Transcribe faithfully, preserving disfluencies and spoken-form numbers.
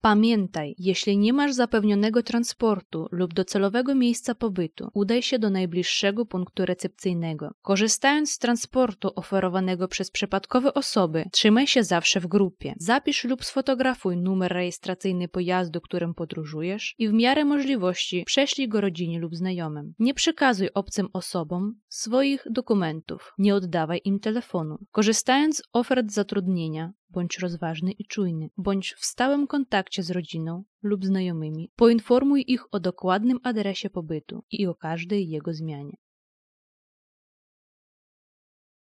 Pamiętaj, jeśli nie masz zapewnionego transportu lub docelowego miejsca pobytu, udaj się do najbliższego punktu recepcyjnego. Korzystając z transportu oferowanego przez przypadkowe osoby, trzymaj się zawsze w grupie. Zapisz lub sfotografuj numer rejestracyjny pojazdu, którym podróżujesz i w miarę możliwości prześlij go rodzinie lub znajomym. Nie przekazuj obcym osobom swoich dokumentów. Nie oddawaj im telefonu. Korzystając z ofert zatrudnienia, bądź rozważny i czujny, bądź w stałym kontakcie z rodziną lub znajomymi. Poinformuj ich o dokładnym adresie pobytu i o każdej jego zmianie.